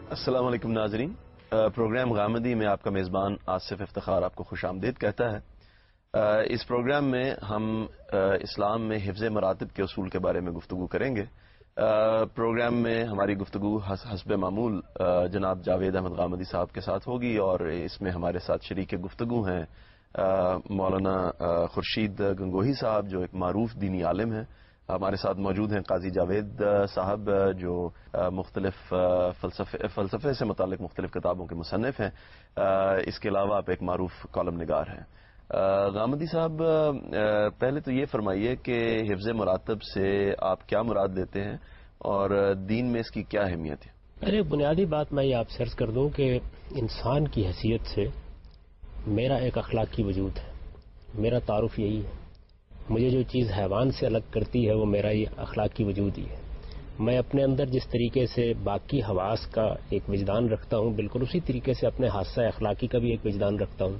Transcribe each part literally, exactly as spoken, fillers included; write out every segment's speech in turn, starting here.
السلام علیکم ناظرین، پروگرام غامدی میں آپ کا میزبان آصف افتخار آپ کو خوش آمدید کہتا ہے۔ اس پروگرام میں ہم اسلام میں حفظ مراتب کے اصول کے بارے میں گفتگو کریں گے۔ پروگرام میں ہماری گفتگو حسب معمول جناب جاوید احمد غامدی صاحب کے ساتھ ہوگی، اور اس میں ہمارے ساتھ شریک گفتگو ہیں مولانا خورشید گنگوہی صاحب جو ایک معروف دینی عالم ہیں۔ ہمارے ساتھ موجود ہیں قاضی جاوید صاحب جو مختلف فلسفے فلسفے سے متعلق مختلف کتابوں کے مصنف ہیں۔ اس کے علاوہ آپ ایک معروف کالم نگار ہیں۔ غامدی صاحب، پہلے تو یہ فرمائیے کہ حفظ مراتب سے آپ کیا مراد لیتے ہیں اور دین میں اس کی کیا اہمیت ہے؟ پہلے بنیادی بات میں یہ آپ سے عرض کر دوں کہ انسان کی حیثیت سے میرا ایک اخلاقی وجود ہے، میرا تعارف یہی ہے۔ مجھے جو چیز حیوان سے الگ کرتی ہے وہ میرا یہ اخلاقی وجود ہی ہے۔ میں اپنے اندر جس طریقے سے باقی حواس کا ایک وجدان رکھتا ہوں، بالکل اسی طریقے سے اپنے حادثہ اخلاقی کا بھی ایک وجدان رکھتا ہوں۔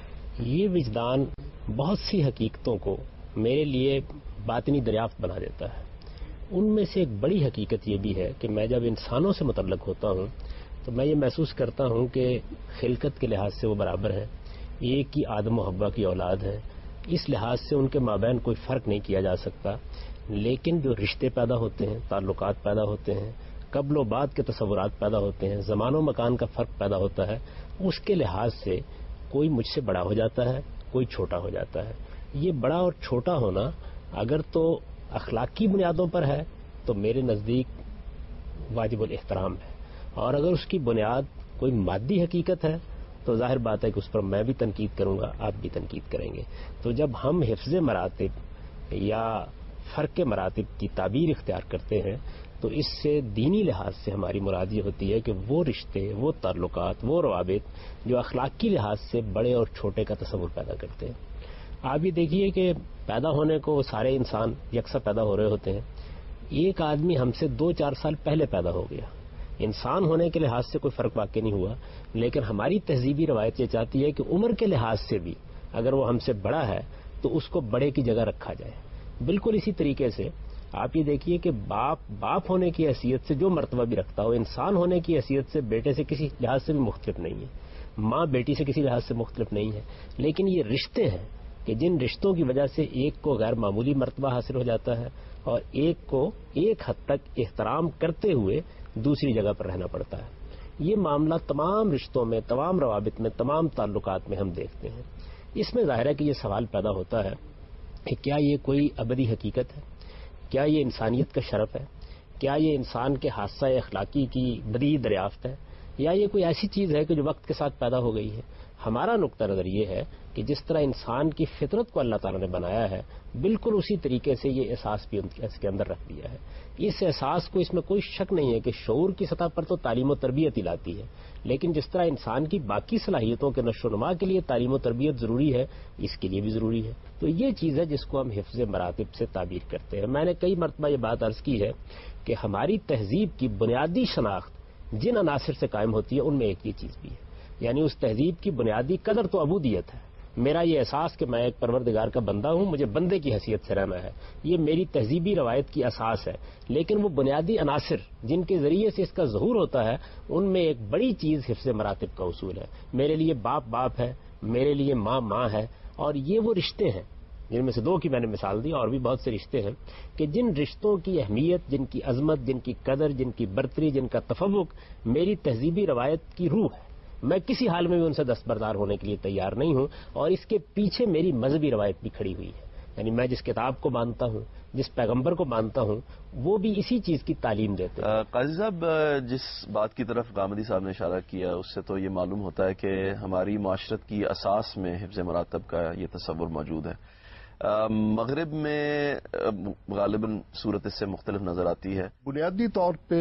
یہ وجدان بہت سی حقیقتوں کو میرے لیے باطنی دریافت بنا دیتا ہے۔ ان میں سے ایک بڑی حقیقت یہ بھی ہے کہ میں جب انسانوں سے متعلق ہوتا ہوں تو میں یہ محسوس کرتا ہوں کہ خلقت کے لحاظ سے وہ برابر ہے، ایک ہی آدم و حوا کی اولاد ہے، اس لحاظ سے ان کے مابین کوئی فرق نہیں کیا جا سکتا۔ لیکن جو رشتے پیدا ہوتے ہیں، تعلقات پیدا ہوتے ہیں، قبل و بعد کے تصورات پیدا ہوتے ہیں، زمان و مکان کا فرق پیدا ہوتا ہے، اس کے لحاظ سے کوئی مجھ سے بڑا ہو جاتا ہے، کوئی چھوٹا ہو جاتا ہے۔ یہ بڑا اور چھوٹا ہونا اگر تو اخلاقی بنیادوں پر ہے تو میرے نزدیک واجب الاحترام ہے، اور اگر اس کی بنیاد کوئی مادی حقیقت ہے تو ظاہر بات ہے کہ اس پر میں بھی تنقید کروں گا، آپ بھی تنقید کریں گے۔ تو جب ہم حفظ مراتب یا فرق مراتب کی تعبیر اختیار کرتے ہیں تو اس سے دینی لحاظ سے ہماری مراد یہ ہوتی ہے کہ وہ رشتے، وہ تعلقات، وہ روابط جو اخلاقی لحاظ سے بڑے اور چھوٹے کا تصور پیدا کرتے ہیں۔ آپ یہ دیکھیے کہ پیدا ہونے کو سارے انسان یکساں پیدا ہو رہے ہوتے ہیں۔ ایک آدمی ہم سے دو چار سال پہلے پیدا ہو گیا، انسان ہونے کے لحاظ سے کوئی فرق واقع نہیں ہوا، لیکن ہماری تہذیبی روایت یہ چاہتی ہے کہ عمر کے لحاظ سے بھی اگر وہ ہم سے بڑا ہے تو اس کو بڑے کی جگہ رکھا جائے۔ بالکل اسی طریقے سے آپ یہ دیکھیے کہ باپ باپ ہونے کی حیثیت سے جو مرتبہ بھی رکھتا ہو، انسان ہونے کی حیثیت سے بیٹے سے کسی لحاظ سے بھی مختلف نہیں ہے، ماں بیٹی سے کسی لحاظ سے مختلف نہیں ہے۔ لیکن یہ رشتے ہیں کہ جن رشتوں کی وجہ سے ایک کو غیر معمولی مرتبہ حاصل ہو جاتا ہے اور ایک کو ایک حد تک احترام کرتے ہوئے دوسری جگہ پر رہنا پڑتا ہے۔ یہ معاملہ تمام رشتوں میں، تمام روابط میں، تمام تعلقات میں ہم دیکھتے ہیں۔ اس میں ظاہر ہے کہ یہ سوال پیدا ہوتا ہے کہ کیا یہ کوئی ابدی حقیقت ہے؟ کیا یہ انسانیت کا شرف ہے؟ کیا یہ انسان کے حادثہ اخلاقی کی بدیہی دریافت ہے، یا یہ کوئی ایسی چیز ہے کہ جو وقت کے ساتھ پیدا ہو گئی ہے؟ ہمارا نقطہ نظر یہ ہے کہ جس طرح انسان کی فطرت کو اللہ تعالیٰ نے بنایا ہے، بالکل اسی طریقے سے یہ احساس بھی اس کے اندر رکھ دیا ہے۔ اس احساس کو، اس میں کوئی شک نہیں ہے کہ شعور کی سطح پر تو تعلیم و تربیت ہی لاتی ہے، لیکن جس طرح انسان کی باقی صلاحیتوں کے نشو و نما کے لیے تعلیم و تربیت ضروری ہے، اس کے لیے بھی ضروری ہے۔ تو یہ چیز ہے جس کو ہم حفظ مراتب سے تعبیر کرتے ہیں۔ میں نے کئی مرتبہ یہ بات عرض کی ہے کہ ہماری تہذیب کی بنیادی شناخت جن عناصر سے قائم ہوتی ہے ان میں ایک یہ چیز بھی ہے، یعنی اس تہذیب کی بنیادی قدر تو عبودیت ہے۔ میرا یہ احساس کہ میں ایک پروردگار کا بندہ ہوں، مجھے بندے کی حیثیت سے رہنا ہے، یہ میری تہذیبی روایت کی اساس ہے۔ لیکن وہ بنیادی عناصر جن کے ذریعے سے اس کا ظہور ہوتا ہے، ان میں ایک بڑی چیز حفظ مراتب کا اصول ہے۔ میرے لیے باپ باپ ہے، میرے لیے ماں ماں ہے، اور یہ وہ رشتے ہیں جن میں سے دو کی میں نے مثال دی، اور بھی بہت سے رشتے ہیں کہ جن رشتوں کی اہمیت، جن کی عظمت، جن کی قدر، جن کی برتری، جن کا تفوق میری تہذیبی روایت کی روح ہے۔ میں کسی حال میں بھی ان سے دستبردار ہونے کے لیے تیار نہیں ہوں، اور اس کے پیچھے میری مذہبی روایت بھی کھڑی ہوئی ہے۔ یعنی میں جس کتاب کو مانتا ہوں، جس پیغمبر کو مانتا ہوں، وہ بھی اسی چیز کی تعلیم دیتے ہیں۔ قاضی صاحب، جس بات کی طرف غامدی صاحب نے اشارہ کیا اس سے تو یہ معلوم ہوتا ہے کہ ہماری معاشرت کی اساس میں حفظ مراتب کا یہ تصور موجود ہے۔ مغرب میں غالباً صورت اس سے مختلف نظر آتی ہے۔ بنیادی طور پہ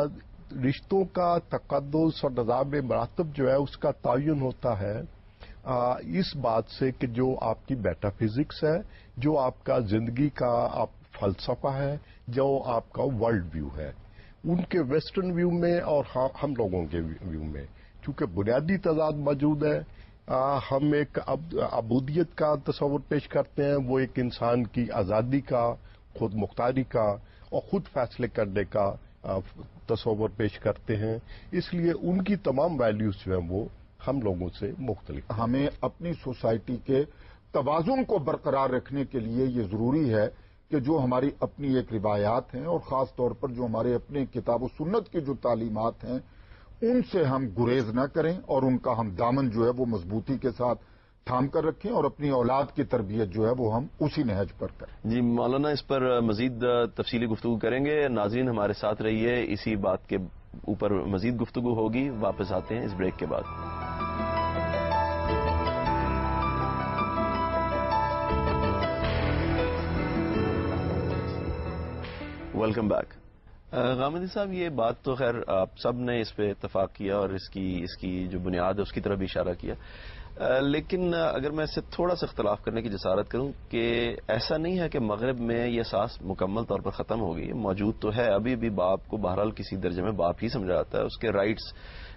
رشتوں کا تقدس اور نظام مراتب جو ہے اس کا تعین ہوتا ہے اس بات سے کہ جو آپ کی میٹا فزکس ہے، جو آپ کا زندگی کا آپ فلسفہ ہے، جو آپ کا ورلڈ ویو ہے، ان کے ویسٹرن ویو میں اور ہم لوگوں کے ویو میں چونکہ بنیادی تضاد موجود ہے۔ ہم ایک عبودیت کا تصور پیش کرتے ہیں، وہ ایک انسان کی آزادی کا، خود مختاری کا اور خود فیصلے کرنے کا तस्वर पेश करते हैं, इसलिए उनकी तमाम वैल्यूज जो हैं वो हम लोगों से मुख्तलिफ। हमें अपनी सोसाइटी के तवाज़ुन को बरकरार रखने के लिए ये ज़रूरी है कि जो हमारी अपनी एक रिवायात हैं और ख़ास तौर पर जो हमारे अपने किताब और सुन्नत की जो तालीमात हैं उनसे हम गुरेज न करें और उनका हम दामन जो है वो मजबूती के साथ थाम कर रखें और अपनी औलाद की तरबियत जो है वो हम उसी नहज पर करें। जी मौलाना, इस पर मजीद तफसीली गुफ्तगू करेंगे। नाज़रीन हमारे साथ रहिए, इसी बात के ऊपर मजीद गुफ्तगू होगी। वापस आते हैं इस ब्रेक के बाद। Welcome back. गामदी साहब, ये बात तो खैर आप सब ने इस पे इत्तफाक किया और इसकी इसकी जो बुनियाद है उसकी तरफ भी इशारा किया, लेकिन अगर मैं इससे थोड़ा सा इख्तलाफ करने की जसारत करूं कि ऐसा नहीं है कि मगरब में ये सास मुकम्मल तौर पर ख़त्म हो गई, मौजूद तो है। अभी भी बाप को बहरहाल किसी दर्जे में बाप ही समझा जाता है, उसके राइट्स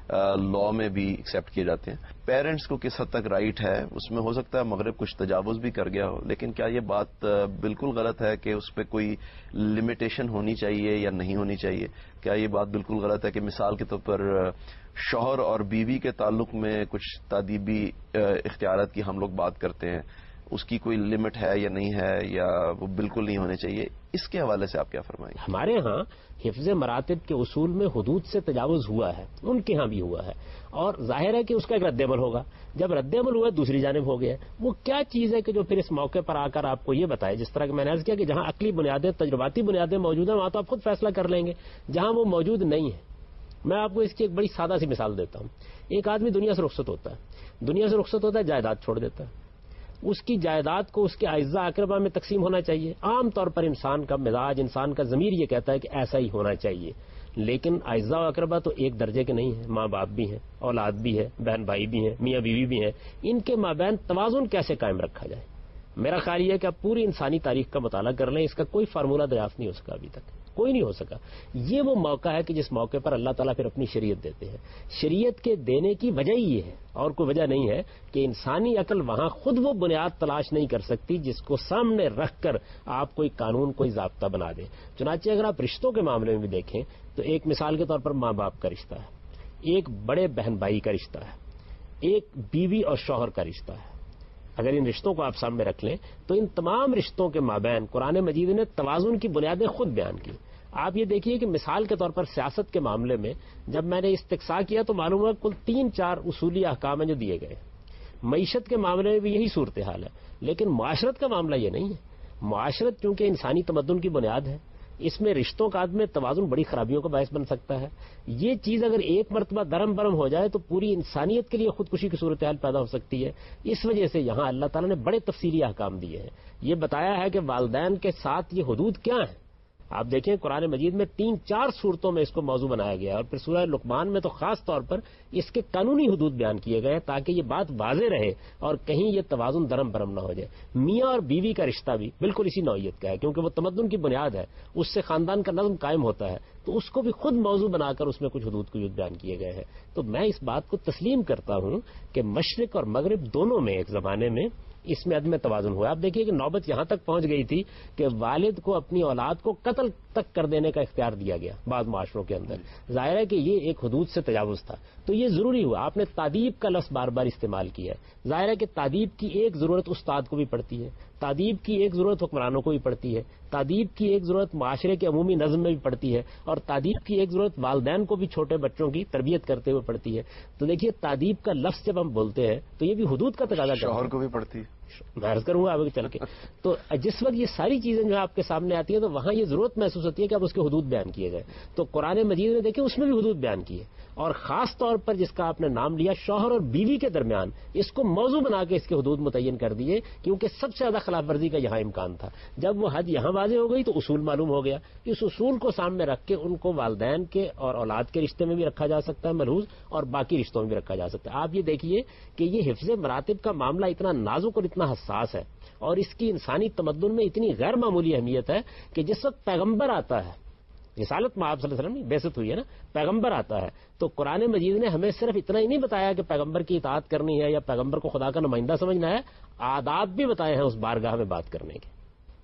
लॉ में भी एक्सेप्ट किए जाते हैं। पेरेंट्स को किस हद तक राइट है उसमें हो सकता है मगरब कुछ तजावुज भी कर गया हो, लेकिन क्या ये बात बिल्कुल गलत है कि उस पर कोई लिमिटेशन होनी चाहिए या नहीं होनी चाहिए? क्या ये बात बिल्कुल गलत है कि मिसाल के तौर पर शौहर और बीवी के ताल्लुक में कुछ तादीबी इख्तियारात की हम लोग बात करते हैं, उसकी कोई लिमिट है या नहीं है, या वो बिल्कुल नहीं होने चाहिए? इसके हवाले से आप क्या फरमाएंगे? हमारे यहाँ हिफ्ज़ मरातिब के उसूल में हुदूद से तजावुज हुआ है, उनके यहाँ भी हुआ है, और जाहिर है कि उसका एक रद्द-ए-अमल होगा। जब रद्द-ए-अमल हुआ दूसरी जानिब हो गया। वो क्या चीज़ है कि जो फिर इस मौके पर आकर आपको ये बताए, जिस तरह कि मैंने अर्ज किया कि जहाँ अकली बुनियादें, तजुर्बाती बुनियादें मौजूद हैं वहाँ तो आप खुद फैसला कर लेंगे। जहाँ वो मौजूद नहीं है, मैं आपको इसकी एक बड़ी सादा सी मिसाल देता हूँ। एक आदमी दुनिया से रुखसत होता है, दुनिया से रुखसत होता है, जायदाद छोड़ देता है। उसकी जायदाद को उसके अज़्ज़ा अक़रबा में तकसीम होना चाहिए। आम तौर पर इंसान का मिजाज, इंसान का ज़मीर ये कहता है कि ऐसा ही होना चाहिए, लेकिन अज़्ज़ा व अक़रबा तो एक दर्जे के नहीं है। माँ बाप भी हैं, औलाद भी है, बहन भाई भी हैं, मियाँ बीवी भी हैं। इनके माबैन तवाज़ुन कैसे कायम रखा जाए? मेरा ख्याल ये है कि आप पूरी इंसानी तारीख का मुताला कर लें, इसका कोई फार्मूला दरियाफ्त नहीं हो सका, अभी तक कोई नहीं हो सका। ये वो मौका है कि जिस मौके पर अल्लाह ताला फिर अपनी शरीयत देते हैं। शरीयत के देने की वजह ये है और कोई वजह नहीं है कि इंसानी अकल वहां खुद वो बुनियाद तलाश नहीं कर सकती जिसको सामने रखकर आप कोई कानून, कोई ज़ाब्ता बना दें। चुनांचे अगर आप रिश्तों के मामले में भी देखें तो एक मिसाल के तौर पर माँ बाप का रिश्ता है, एक बड़े बहन भाई का रिश्ता है, एक बीवी और शौहर का रिश्ता है। अगर इन रिश्तों को आप सामने रख लें तो इन तमाम रिश्तों के माबैन कुरान मजीद ने तवाज़ुन की बुनियादें खुद बयान की। आप ये देखिए कि मिसाल के तौर पर सियासत के मामले में जब मैंने इस्तिक़सा किया तो मालूम हुआ कुल तीन चार उसूली अहकाम हैं जो दिए गए। मईशत के मामले में भी यही सूरत हाल है, लेकिन मुआशरत का मामला ये नहीं है। मुआशरत चूंकि इंसानी तमद्दुन की बुनियाद है, इसमें रिश्तों का आदमी तवाज़ुन बड़ी खराबियों का बायस बन सकता है। ये चीज अगर एक मरतबा दरम बरम हो जाए तो पूरी इंसानियत के लिए खुदकुशी की सूरत हाल पैदा हो सकती है। इस वजह से यहाँ अल्लाह ताला ने बड़े तफसीली अहकाम दिए हैं। ये बताया है कि वालिदैन के साथ ये हुदूद क्या है। आप देखें कुरान मजीद में तीन चार सूरतों में इसको मौजू बनाया गया है और फिर सूरह लुकमान में तो खास तौर पर इसके कानूनी हुदूद बयान किए गए ताकि ये बात वाज़े रहे और कहीं ये तवाज़ुन दरम बरम ना हो जाए। मियाँ और बीवी का रिश्ता भी बिल्कुल इसी नौइयत का है, क्योंकि वो तमद्दुन की बुनियाद है, उससे खानदान का नज़्म कायम होता है, तो उसको भी खुद मौजू बनाकर उसमें कुछ हुदूद को बयान किए गए हैं। तो मैं इस बात को तस्लीम करता हूँ कि मशरिक और मगरिब दोनों में एक जमाने में इसमें अदम तवाज़ुन हुआ। आप देखिए कि नौबत यहां तक पहुंच गई थी कि वालिद को अपनी औलाद को कत्ल तक कर देने का इख्तियार दिया गया बाद माशरों के अंदर। जाहिर है कि ये एक हुदूद से तजावुज था, तो ये जरूरी हुआ। आपने तादीब का लफ्ज़ बार बार इस्तेमाल किया है। जाहिर है कि तादीब की एक जरूरत उस्ताद को भी पड़ती है, तादीब की एक जरूरत हुक्मरानों को भी पड़ती है, तादीब की एक जरूरत माशरे के अमूमी नज़्म में भी पड़ती है, और तादीब की एक जरूरत वालिदैन को भी छोटे बच्चों की तरबियत करते हुए पड़ती है। तो देखिए तादीब का लफ्ज़ जब हम बोलते हैं तो ये भी हुदूद का तकाजा करता है। शौहर को भी पड़ती है, मैं अर्ज करूंगा आगे चल के। तो जिस वक्त ये सारी चीजें जो आपके सामने आती है तो वहां ये जरूरत महसूस होती है कि अब उसके हुदूद बयान किए जाए। तो कुरान मजीद में देखिए उसमें भी हुदूद बयान किए, और खास तौर पर जिसका आपने नाम लिया शौहर और बीवी के दरमियान, इसको मौजू बना के इसके हुदूद मुतय्यन कर दिए, क्योंकि सबसे ज्यादा खिलाफ वर्जी का यहाँ इम्कान था। जब वो हद यहाँ वाज़े हो गई तो उसूल मालूम हो गया। इस उसूल को सामने रख के उनको वालिदैन के और औलाद के रिश्ते में भी रखा जा सकता है मलहूज, और बाकी रिश्तों में भी रखा जा सकता है। आप ये देखिए कि ये हिफ्ज़ मरातिब का मामला इतना नाजुक और इतना हसास है, और इसकी इंसानी तमद्दुन में इतनी गैर मामूली अहमियत है कि जिस वक्त पैगंबर आता है, रिसालत में आप सल्लल्लाहु अलैहि वसल्लम की बेइज्जत हुई है ना, पैगंबर आता है तो कुरान मजीद ने हमें सिर्फ इतना ही नहीं बताया कि पैगंबर की इताअत करनी है या पैगंबर को खुदा का नुमाइंदा समझना है, आदाब भी बताए हैं उस बारगाह में बात करने के।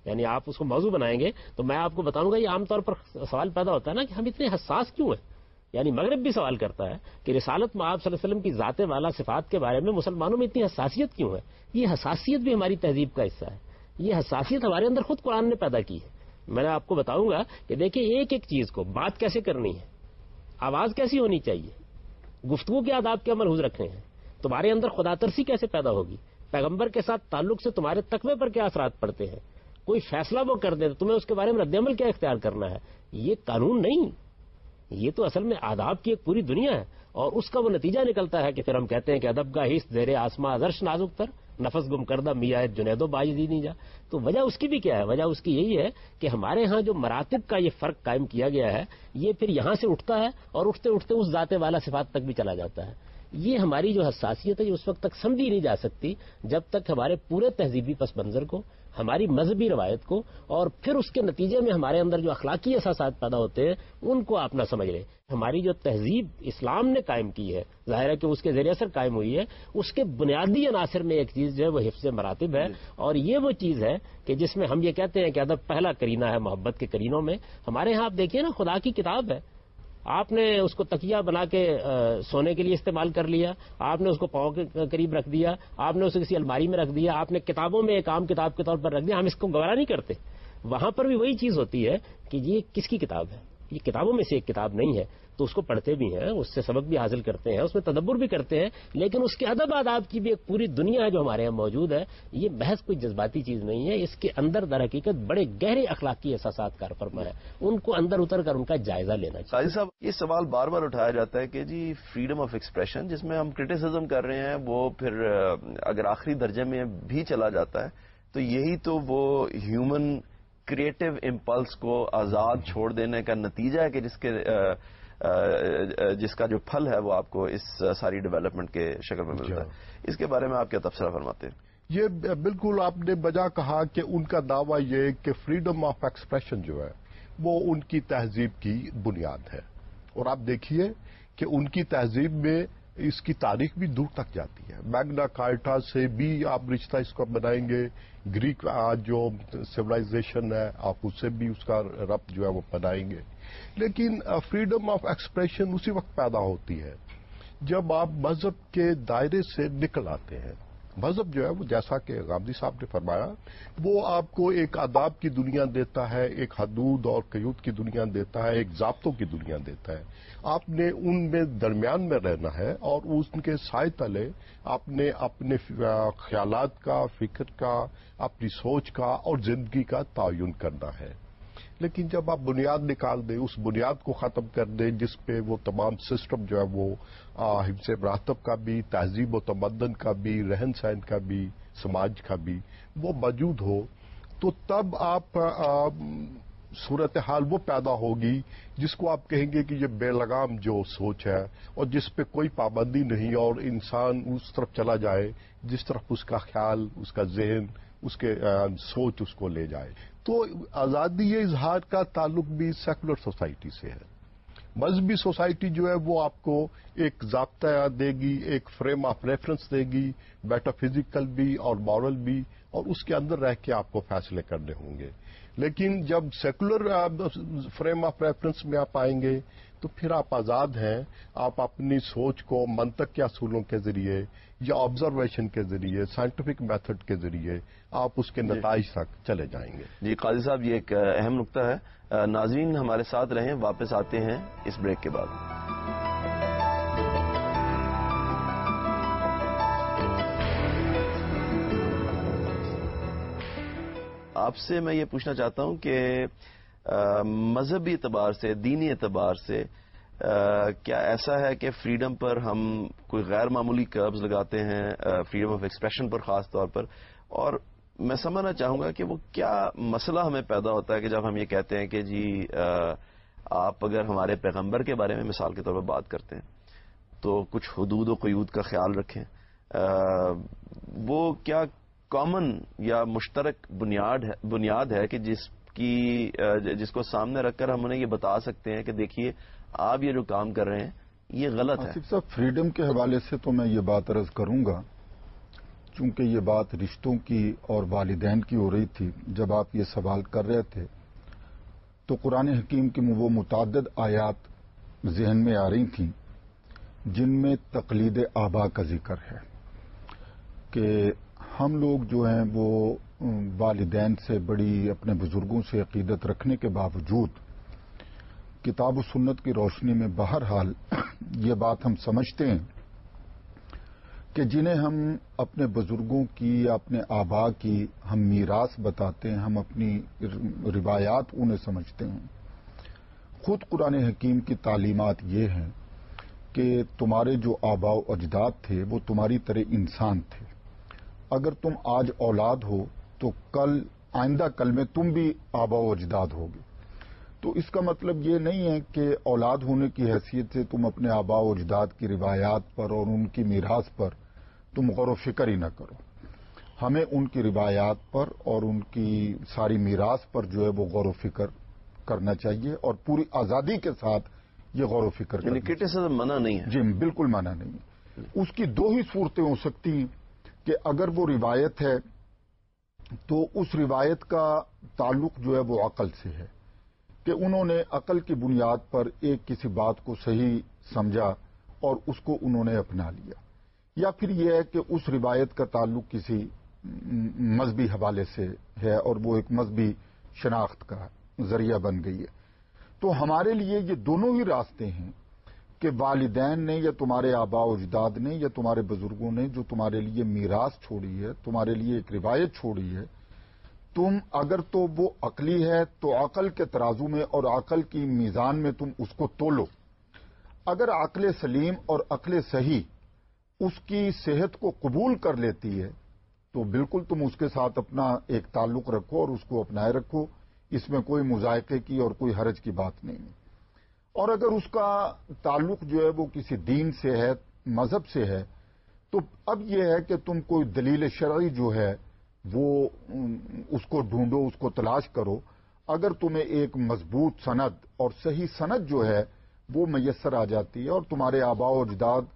یعنی آپ اس کو موضوع بنائیں گے تو میں آپ کو بتاؤں گا. یہ عام طور پر سوال پیدا ہوتا ہے نا کہ ہم اتنے حساس کیوں ہیں. یعنی مغرب بھی سوال کرتا ہے کہ رسالت میں آپ صلی اللہ علیہ وسلم کی ذات والا صفات کے بارے میں مسلمانوں میں اتنی حساسیت کیوں ہے. یہ حساسیت بھی ہماری تہذیب کا حصہ ہے. یہ حساسیت ہمارے اندر خود قرآن نے پیدا کی ہے. میں نے آپ کو بتاؤں گا کہ دیکھیں ایک ایک چیز کو بات کیسے کرنی ہے, آواز کیسی ہونی چاہیے, گفتگو کے آداب کیا ملحوظ رکھنے ہیں, تمہارے اندر خدا ترسی کیسے پیدا ہوگی, پیغمبر کے ساتھ تعلق سے تمہارے تقوی پر کیا اثرات پڑتے ہیں, کوئی فیصلہ وہ کر دے تو تمہیں اس کے بارے میں رد عمل کیا اختیار کرنا ہے. یہ قانون نہیں, یہ تو اصل میں آداب کی ایک پوری دنیا ہے, اور اس کا وہ نتیجہ نکلتا ہے کہ پھر ہم کہتے ہیں کہ ادب کا حص زیر آسماں ازرش نازک تر, نفس گم کردہ میاں جنید و باجدی نہیں جا. تو وجہ اس کی بھی کیا ہے, وجہ اس کی یہی ہے کہ ہمارے ہاں جو مراتب کا یہ فرق قائم کیا گیا ہے یہ پھر یہاں سے اٹھتا ہے اور اٹھتے اٹھتے اس ذات والا صفات تک بھی چلا جاتا ہے. یہ ہماری جو حساسیت ہے یہ اس وقت تک سمجھی نہیں جا سکتی جب تک ہمارے پورے تہذیبی پس منظر کو, ہماری مذہبی روایت کو, اور پھر اس کے نتیجے میں ہمارے اندر جو اخلاقی احساسات پیدا ہوتے ہیں ان کو آپ نہ سمجھ لیں. ہماری جو تہذیب اسلام نے قائم کی ہے, ظاہر ہے کہ اس کے ذریعے اثر قائم ہوئی ہے, اس کے بنیادی عناصر میں ایک چیز جو ہے وہ حفظ مراتب ہے. اور یہ وہ چیز ہے کہ جس میں ہم یہ کہتے ہیں کہ ادب پہلا کرینہ ہے محبت کے کرینوں میں. ہمارے ہاں آپ دیکھیے نا, خدا کی کتاب ہے, آپ نے اس کو تکیہ بنا کے سونے کے لیے استعمال کر لیا, آپ نے اس کو پاؤں کے قریب رکھ دیا, آپ نے اسے کسی الماری میں رکھ دیا, آپ نے کتابوں میں ایک عام کتاب کے طور پر رکھ دیا. ہم اس کو گوارا نہیں کرتے. وہاں پر بھی وہی چیز ہوتی ہے کہ یہ کس کی کتاب ہے, یہ کتابوں میں سے ایک کتاب نہیں ہے, تو اس کو پڑھتے بھی ہیں, اس سے سبق بھی حاصل کرتے ہیں, اس میں تدبر بھی کرتے ہیں, لیکن اس کے ادب آداب کی بھی ایک پوری دنیا ہے جو ہمارے یہاں موجود ہے. یہ محض کوئی جذباتی چیز نہیں ہے, اس کے اندر در حقیقت بڑے گہرے اخلاقی احساسات کار فرما ہے, ان کو اندر اتر کر ان کا جائزہ لینا چاہیے. قاضی صاحب, یہ سوال بار بار اٹھایا جاتا ہے کہ جی فریڈم آف ایکسپریشن جس میں ہم کرٹیسزم کر رہے ہیں وہ پھر اگر آخری درجے میں بھی چلا جاتا ہے تو یہی تو وہ ہیومن کریٹو امپلس کو آزاد چھوڑ دینے کا نتیجہ ہے کہ جس کے جس کا جو پھل ہے وہ آپ کو اس ساری ڈیولپمنٹ کے شکل میں ملتا ہے. اس کے بارے میں آپ کیا تبصرہ فرماتے ہیں؟ یہ بالکل آپ نے بجا کہا کہ ان کا دعویٰ یہ کہ فریڈم آف ایکسپریشن جو ہے وہ ان کی تہذیب کی بنیاد ہے. اور آپ دیکھیے کہ ان کی تہذیب میں اس کی تاریخ بھی دور تک جاتی ہے. میگنا کارٹا سے بھی آپ رشتہ اس کو بنائیں گے, گریک جو سویلائزیشن ہے آپ اس سے بھی اس کا ربط جو ہے وہ بنائیں گے. لیکن فریڈم آف ایکسپریشن اسی وقت پیدا ہوتی ہے جب آپ مذہب کے دائرے سے نکل آتے ہیں. مذہب جو ہے وہ جیسا کہ غامدی صاحب نے فرمایا وہ آپ کو ایک آداب کی دنیا دیتا ہے, ایک حدود اور قیود کی دنیا دیتا ہے, ایک ضابطوں کی دنیا دیتا ہے. آپ نے ان میں درمیان میں رہنا ہے اور ان کے سائے تلے آپ نے اپنے خیالات کا, فکر کا, اپنی سوچ کا اور زندگی کا تعین کرنا ہے. لیکن جب آپ بنیاد نکال دیں, اس بنیاد کو ختم کر دیں جس پہ وہ تمام سسٹم جو ہے وہ حفظ مراتب کا بھی, تہذیب و تمدن کا بھی, رہن سہن کا بھی, سماج کا بھی وہ موجود ہو, تو تب آپ صورتحال وہ پیدا ہوگی جس کو آپ کہیں گے کہ یہ بے لگام جو سوچ ہے اور جس پہ کوئی پابندی نہیں اور انسان اس طرف چلا جائے جس طرف اس کا خیال, اس کا ذہن, اس کے سوچ اس کو لے جائے. تو آزادی اظہار کا تعلق بھی سیکولر سوسائٹی سے ہے. مذہبی سوسائٹی جو ہے وہ آپ کو ایک ضابطہ دے گی, ایک فریم آف ریفرنس دے گی, میٹا فزیکل بھی اور مورل بھی, اور اس کے اندر رہ کے آپ کو فیصلے کرنے ہوں گے. لیکن جب سیکولر فریم آف ریفرنس میں آپ آئیں گے تو پھر آپ آزاد ہیں, آپ اپنی سوچ کو منطق کے اصولوں کے ذریعے یا آبزرویشن کے ذریعے, سائنٹیفک میتھڈ کے ذریعے آپ اس کے نتائج تک چلے جائیں گے. جی قاضی صاحب, یہ ایک اہم نقطہ ہے. ناظرین ہمارے ساتھ رہیں, واپس آتے ہیں اس بریک کے بعد. آپ سے میں یہ پوچھنا چاہتا ہوں کہ مذہبی اعتبار سے, دینی اعتبار سے کیا ایسا ہے کہ فریڈم پر ہم کوئی غیر معمولی کربز لگاتے ہیں, فریڈم آف ایکسپریشن پر خاص طور پر, اور میں سمجھنا چاہوں گا کہ وہ کیا مسئلہ ہمیں پیدا ہوتا ہے کہ جب ہم یہ کہتے ہیں کہ جی آپ اگر ہمارے پیغمبر کے بارے میں مثال کے طور پر بات کرتے ہیں تو کچھ حدود و قیود کا خیال رکھیں, وہ کیا کامن یا مشترک بنیاد ہے بنیاد ہے کہ جس کی جس کو سامنے رکھ کر ہم انہیں یہ بتا سکتے ہیں کہ دیکھیے آپ یہ جو کام کر رہے ہیں یہ غلط ہے. آصف صاحب, فریڈم کے حوالے سے تو میں یہ بات عرض کروں گا چونکہ یہ بات رشتوں کی اور والدین کی ہو رہی تھی، جب آپ یہ سوال کر رہے تھے تو قرآن حکیم کی وہ متعدد آیات ذہن میں آ رہی تھیں جن میں تقلید آبا کا ذکر ہے کہ ہم لوگ جو ہیں وہ والدین سے بڑی اپنے بزرگوں سے عقیدت رکھنے کے باوجود کتاب و سنت کی روشنی میں بہرحال یہ بات ہم سمجھتے ہیں کہ جنہیں ہم اپنے بزرگوں کی یا اپنے آبا کی ہم میراث بتاتے ہیں، ہم اپنی روایات انہیں سمجھتے ہیں. خود قرآن حکیم کی تعلیمات یہ ہیں کہ تمہارے جو آبا و اجداد تھے وہ تمہاری طرح انسان تھے. اگر تم آج اولاد ہو تو کل آئندہ کل میں تم بھی آبا و اجداد ہوگے. تو اس کا مطلب یہ نہیں ہے کہ اولاد ہونے کی حیثیت سے تم اپنے آبا و اجداد کی روایات پر اور ان کی میراث پر تم غور و فکر ہی نہ کرو. ہمیں ان کی روایات پر اور ان کی ساری میراث پر جو ہے وہ غور و فکر کرنا چاہیے اور پوری آزادی کے ساتھ یہ غور و فکر یعنی کرٹیسزم منع نہیں ہے. جی بالکل منع نہیں ہے. اس کی دو ہی صورتیں ہو سکتی ہیں کہ اگر وہ روایت ہے تو اس روایت کا تعلق جو ہے وہ عقل سے ہے کہ انہوں نے عقل کی بنیاد پر ایک کسی بات کو صحیح سمجھا اور اس کو انہوں نے اپنا لیا، یا پھر یہ ہے کہ اس روایت کا تعلق کسی مذہبی حوالے سے ہے اور وہ ایک مذہبی شناخت کا ذریعہ بن گئی ہے. تو ہمارے لیے یہ دونوں ہی راستے ہیں کہ والدین نے یا تمہارے آبا و اجداد نے یا تمہارے بزرگوں نے جو تمہارے لیے میراث چھوڑی ہے، تمہارے لیے ایک روایت چھوڑی ہے، تم اگر تو وہ عقلی ہے تو عقل کے ترازو میں اور عقل کی میزان میں تم اس کو تولو. اگر عقل سلیم اور عقل صحیح اس کی صحت کو قبول کر لیتی ہے تو بالکل تم اس کے ساتھ اپنا ایک تعلق رکھو اور اس کو اپنائے رکھو. اس میں کوئی مذائقے کی اور کوئی حرج کی بات نہیں ہے. اور اگر اس کا تعلق جو ہے وہ کسی دین سے ہے، مذہب سے ہے، تو اب یہ ہے کہ تم کوئی دلیل شرعی جو ہے وہ اس کو ڈھونڈو، اس کو تلاش کرو. اگر تمہیں ایک مضبوط سند اور صحیح سند جو ہے وہ میسر آ جاتی ہے اور تمہارے آبا و اجداد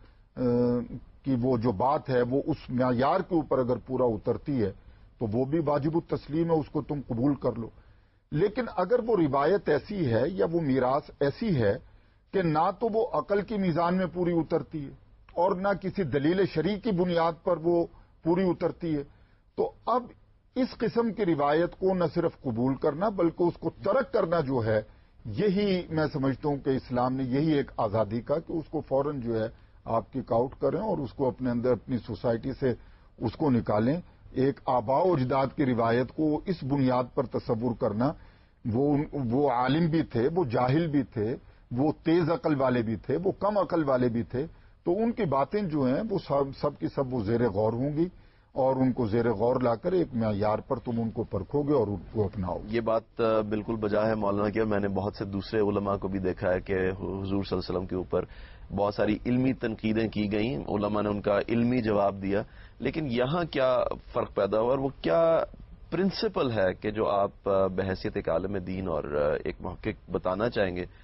کی وہ جو بات ہے وہ اس معیار کے اوپر اگر پورا اترتی ہے تو وہ بھی واجب التسلیم ہے، اس کو تم قبول کر لو. لیکن اگر وہ روایت ایسی ہے یا وہ میراث ایسی ہے کہ نہ تو وہ عقل کی میزان میں پوری اترتی ہے اور نہ کسی دلیل شرعی کی بنیاد پر وہ پوری اترتی ہے، تو اب اس قسم کی روایت کو نہ صرف قبول کرنا بلکہ اس کو ترک کرنا جو ہے، یہی میں سمجھتا ہوں کہ اسلام نے یہی ایک آزادی کا کہ اس کو فوراً جو ہے آپ کک آؤٹ کریں اور اس کو اپنے اندر اپنی سوسائٹی سے اس کو نکالیں. ایک آباء و اجداد کی روایت کو اس بنیاد پر تصور کرنا، وہ وہ عالم بھی تھے، وہ جاہل بھی تھے، وہ تیز عقل والے بھی تھے، وہ کم عقل والے بھی تھے، تو ان کی باتیں جو ہیں وہ سب سب کی سب وہ زیر غور ہوں گی اور ان کو زیر غور لا کر ایک معیار پر تم ان کو پرکھو گے اور ان کو اپناؤ گے. یہ بات بالکل بجا ہے مولانا کیا. میں نے بہت سے دوسرے علماء کو بھی دیکھا ہے کہ حضور صلی اللہ علیہ وسلم کے اوپر بہت ساری علمی تنقیدیں کی گئیں، علماء نے ان کا علمی جواب دیا، لیکن یہاں کیا فرق پیدا ہوا اور وہ کیا پرنسپل ہے کہ جو آپ بحیثیت ایک عالم دین اور ایک محقق بتانا چاہیں گے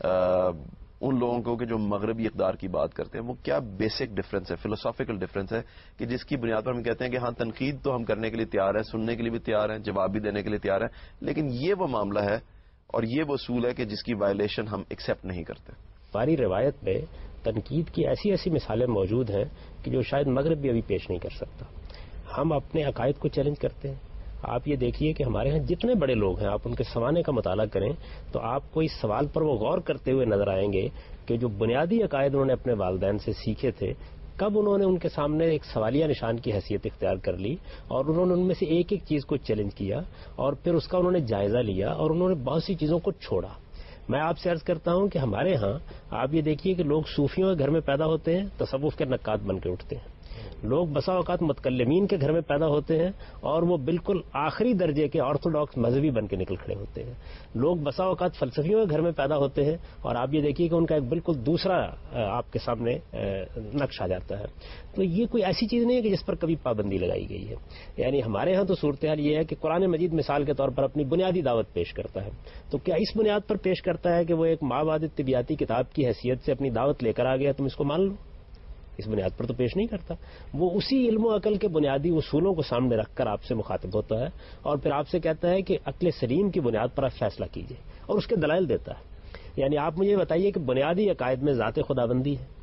ان لوگوں کو کہ جو مغربی اقدار کی بات کرتے ہیں، وہ کیا بیسک ڈفرنس ہے، فلسافیکل ڈفرنس ہے کہ جس کی بنیاد پر ہم کہتے ہیں کہ ہاں تنقید تو ہم کرنے کے لیے تیار ہیں، سننے کے لیے بھی تیار ہیں، جواب بھی دینے کے لیے تیار ہیں، لیکن یہ وہ معاملہ ہے اور یہ وہ اصول ہے کہ جس کی وائلیشن ہم ایکسیپٹ نہیں کرتے. ہماری روایت میں تنقید کی ایسی ایسی مثالیں موجود ہیں کہ جو شاید مغرب بھی ابھی پیش نہیں کر سکتا. ہم اپنے عقائد کو چیلنج کرتے ہیں. آپ یہ دیکھیے کہ ہمارے ہاں جتنے بڑے لوگ ہیں، آپ ان کے سوانے کا مطالعہ کریں تو آپ کو اس سوال پر وہ غور کرتے ہوئے نظر آئیں گے کہ جو بنیادی عقائد انہوں نے اپنے والدین سے سیکھے تھے، کب انہوں نے ان کے سامنے ایک سوالیہ نشان کی حیثیت اختیار کر لی اور انہوں نے ان میں سے ایک ایک چیز کو چیلنج کیا اور پھر اس کا انہوں نے جائزہ لیا اور انہوں نے بہت سی چیزوں کو چھوڑا. میں آپ سے عرض کرتا ہوں کہ ہمارے ہاں آپ یہ دیکھیے کہ لوگ صوفیوں کے گھر میں پیدا ہوتے ہیں، تصوف کے نقاد بن کے اٹھتے ہیں. لوگ بسا اوقات متکلمین کے گھر میں پیدا ہوتے ہیں اور وہ بالکل آخری درجے کے آرتھوڈاکس مذہبی بن کے نکل کھڑے ہوتے ہیں. لوگ بسا اوقات فلسفیوں کے گھر میں پیدا ہوتے ہیں اور آپ یہ دیکھیے کہ ان کا ایک بالکل دوسرا آپ کے سامنے نقش آ جاتا ہے. تو یہ کوئی ایسی چیز نہیں ہے کہ جس پر کبھی پابندی لگائی گئی ہے. یعنی ہمارے ہاں تو صورتحال یہ ہے کہ قرآن مجید مثال کے طور پر اپنی بنیادی دعوت پیش کرتا ہے. تو کیا اس بنیاد پر پیش کرتا ہے کہ وہ ایک مابعد طبیعیاتی کتاب کی حیثیت سے اپنی دعوت لے کر آ گیا، تم اس کو مان لو؟ اس بنیاد پر تو پیش نہیں کرتا. وہ اسی علم و عقل کے بنیادی اصولوں کو سامنے رکھ کر آپ سے مخاطب ہوتا ہے اور پھر آپ سے کہتا ہے کہ عقل سلیم کی بنیاد پر آپ فیصلہ کیجیے اور اس کے دلائل دیتا ہے. یعنی آپ مجھے بتائیے کہ بنیادی عقائد میں ذات خداوندی ہے,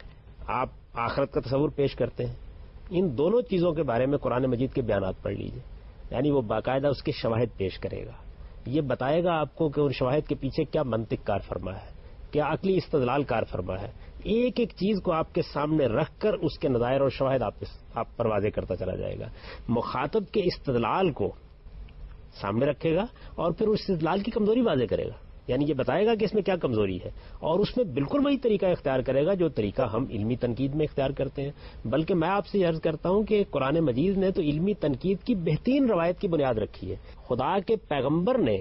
آپ آخرت کا تصور پیش کرتے ہیں, ان دونوں چیزوں کے بارے میں قرآن مجید کے بیانات پڑھ لیجیے. یعنی وہ باقاعدہ اس کے شواہد پیش کرے گا, یہ بتائے گا آپ کو کہ ان شواہد کے پیچھے کیا منطق کار فرما ہے, کیا عقلی استدلال کار فرما ہے. ایک ایک چیز کو آپ کے سامنے رکھ کر اس کے نظائر اور شواہد آپ, آپ پر واضح کرتا چلا جائے گا. مخاطب کے استدلال کو سامنے رکھے گا اور پھر اس استدلال کی کمزوری واضح کرے گا. یعنی یہ بتائے گا کہ اس میں کیا کمزوری ہے اور اس میں بالکل وہی طریقہ اختیار کرے گا جو طریقہ ہم علمی تنقید میں اختیار کرتے ہیں. بلکہ میں آپ سے یہ عرض کرتا ہوں کہ قرآن مجید نے تو علمی تنقید کی بہترین روایت کی بنیاد رکھی ہے. خدا کے پیغمبر نے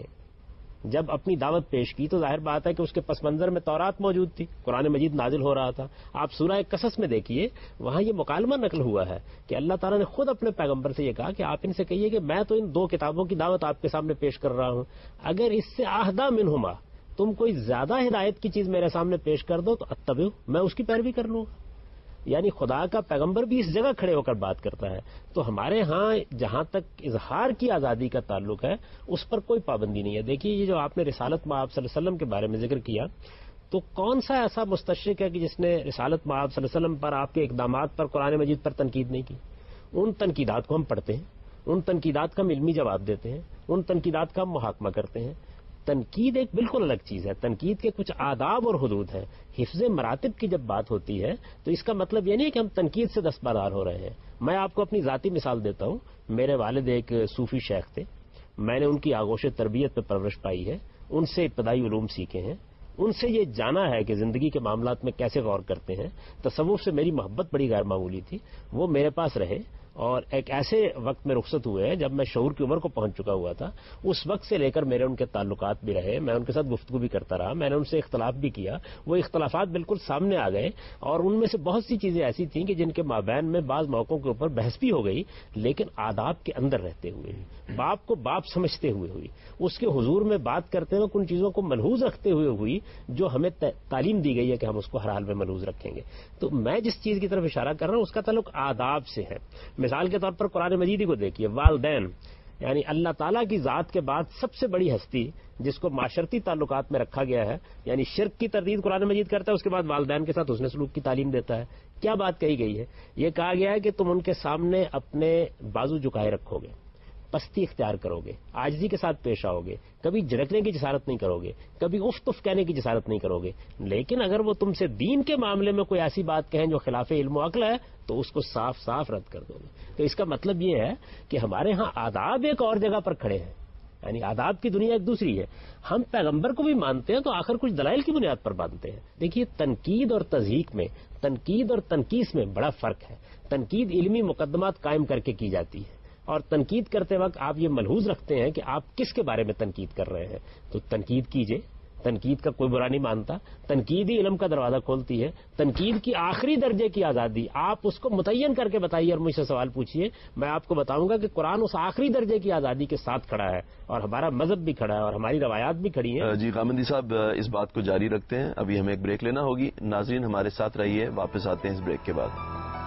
جب اپنی دعوت پیش کی تو ظاہر بات ہے کہ اس کے پس منظر میں تورات موجود تھی, قرآن مجید نازل ہو رہا تھا. آپ سورہ قصص میں دیکھیے, وہاں یہ مکالمہ نقل ہوا ہے کہ اللہ تعالیٰ نے خود اپنے پیغمبر سے یہ کہا کہ آپ ان سے کہیے کہ میں تو ان دو کتابوں کی دعوت آپ کے سامنے پیش کر رہا ہوں, اگر اس سے آہدہ منہما تم کوئی زیادہ ہدایت کی چیز میرے سامنے پیش کر دو تو اتبعو, میں اس کی پیروی کر لوں گا. یعنی خدا کا پیغمبر بھی اس جگہ کھڑے ہو کر بات کرتا ہے. تو ہمارے ہاں جہاں تک اظہار کی آزادی کا تعلق ہے اس پر کوئی پابندی نہیں ہے. دیکھیے یہ جو آپ نے رسالت مآب صلی اللہ علیہ وسلم کے بارے میں ذکر کیا, تو کون سا ایسا مستشرق ہے کہ جس نے رسالت مآب صلی اللہ علیہ وسلم پر, آپ کے اقدامات پر, قرآن مجید پر تنقید نہیں کی؟ ان تنقیدات کو ہم پڑھتے ہیں, ان تنقیدات کا ہم علمی جواب دیتے ہیں, ان تنقیدات کا ہم محاکمہ کرتے ہیں. تنقید ایک بالکل الگ چیز ہے. تنقید کے کچھ آداب اور حدود ہیں. حفظ مراتب کی جب بات ہوتی ہے تو اس کا مطلب یہ نہیں کہ ہم تنقید سے دستبردار ہو رہے ہیں. میں آپ کو اپنی ذاتی مثال دیتا ہوں. میرے والد ایک صوفی شیخ تھے, میں نے ان کی آغوش تربیت پہ پرورش پائی ہے, ان سے ابتدائی علوم سیکھے ہیں, ان سے یہ جانا ہے کہ زندگی کے معاملات میں کیسے غور کرتے ہیں. تصوف سے میری محبت بڑی غیر معمولی تھی. وہ میرے پاس رہے اور ایک ایسے وقت میں رخصت ہوئے جب میں شعور کی عمر کو پہنچ چکا ہوا تھا. اس وقت سے لے کر میرے ان کے تعلقات بھی رہے, میں ان کے ساتھ گفتگو بھی کرتا رہا, میں نے ان سے اختلاف بھی کیا. وہ اختلافات بالکل سامنے آ گئے اور ان میں سے بہت سی چیزیں ایسی تھیں کہ جن کے مابین میں بعض موقعوں کے اوپر بحث بھی ہو گئی, لیکن آداب کے اندر رہتے ہوئے, باپ کو باپ سمجھتے ہوئے ہوئی, اس کے حضور میں بات کرتے وقت ان چیزوں کو ملحوظ رکھتے ہوئے ہوئی جو ہمیں تعلیم دی گئی ہے کہ ہم اس کو ہر حال میں ملحوظ رکھیں گے. تو میں جس چیز کی طرف اشارہ کر رہا ہوں اس کا تعلق آداب سے ہے. مثال کے طور پر قرآن مجید کو دیکھیے, والدین یعنی اللہ تعالیٰ کی ذات کے بعد سب سے بڑی ہستی جس کو معاشرتی تعلقات میں رکھا گیا ہے, یعنی شرک کی تردید قرآن مجید کرتا ہے, اس کے بعد والدین کے ساتھ حسن سلوک کی تعلیم دیتا ہے. کیا بات کہی گئی ہے؟ یہ کہا گیا ہے کہ تم ان کے سامنے اپنے بازو جھکائے رکھو گے, پستی اختیار کرو گے, عاجزی کے ساتھ پیش آؤ گے, کبھی جھڑکنے کی جسارت نہیں کرو گے, کبھی اف تف کہنے کی جسارت نہیں کرو گے. لیکن اگر وہ تم سے دین کے معاملے میں کوئی ایسی بات کہیں جو خلاف علم و عقل ہے تو اس کو صاف صاف رد کر دو گے. تو اس کا مطلب یہ ہے کہ ہمارے ہاں آداب ایک اور جگہ پر کھڑے ہیں, یعنی آداب کی دنیا ایک دوسری ہے. ہم پیغمبر کو بھی مانتے ہیں تو آخر کچھ دلائل کی بنیاد پر مانتے ہیں. دیکھیے تنقید اور تضحیق میں, تنقید اور تنقیص میں بڑا فرق ہے. تنقید علمی مقدمات قائم کر کے کی جاتی ہے اور تنقید کرتے وقت آپ یہ ملحوظ رکھتے ہیں کہ آپ کس کے بارے میں تنقید کر رہے ہیں. تو تنقید کیجئے, تنقید کا کوئی برا نہیں مانتا, تنقید ہی علم کا دروازہ کھولتی ہے. تنقید کی آخری درجے کی آزادی آپ اس کو متعین کر کے بتائیے اور مجھ سے سوال پوچھیے, میں آپ کو بتاؤں گا کہ قرآن اس آخری درجے کی آزادی کے ساتھ کھڑا ہے اور ہمارا مذہب بھی کھڑا ہے اور ہماری روایات بھی کھڑی ہیں. جی غامدی صاحب, اس بات کو جاری رکھتے ہیں, ابھی ہمیں ایک بریک لینا ہوگی. ناظرین ہمارے ساتھ رہیے, واپس آتے ہیں اس بریک کے بعد.